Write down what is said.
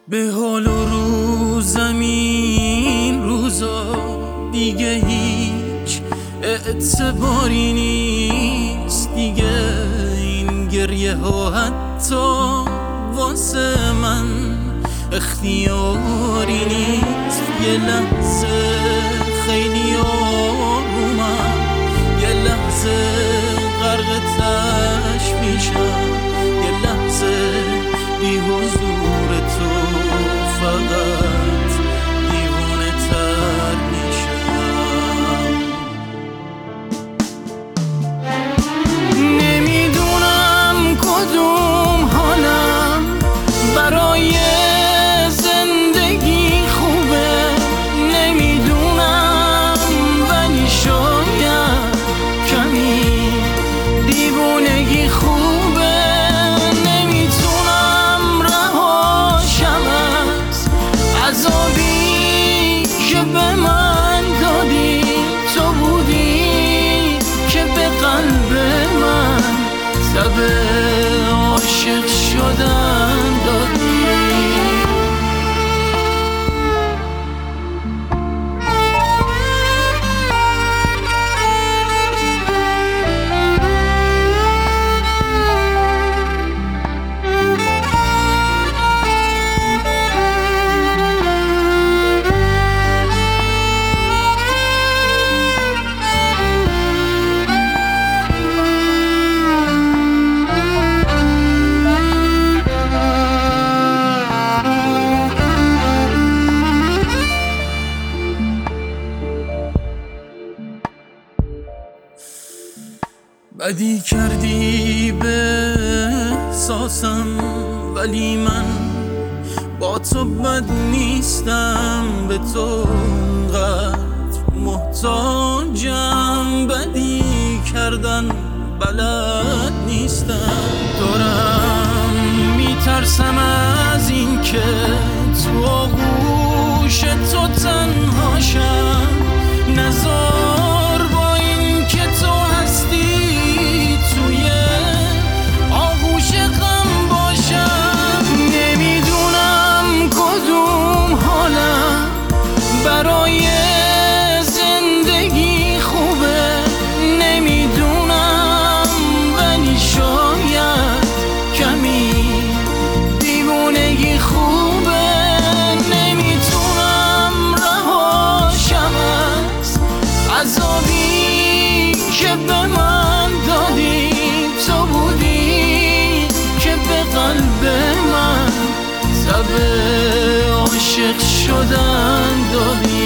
به حال و روزم این روزا دیگه هیچ اعتباری نیست دیگه. این گریه ها حتی واسه من اختیاری نیست. یه لحظه خیلی آرومم، یه لحظه غرق تشویشم، یه لحظه بی حضور تو فقط دیوانه تر میشم. نمیدونم کدوم حالم برای زندگی خوبه، نمیدونم ولی شاید کمی دیوونگی خوبه. عذابی که به من دادی تو بودی که به قلب من تب عاشق شدن دادی. بدی کردی به احساسم ولی من با تو بد نیستم، به تو اونقدر محتاجم. بدی کردن بلد نیستم، دارم میترسم از این که تو آغوش تو تنهاشم. نزار با این که تو هستی توی آغوش غم باشم. نمیدونم کدوم حالم برای زندگی خوبه، نمیدونم ولی شاید کمی دیوونگی خوبه. نمیتونم رهاشم از عذابی که به من دادی تو بودی که به قلب من تب عاشق شدن دادی.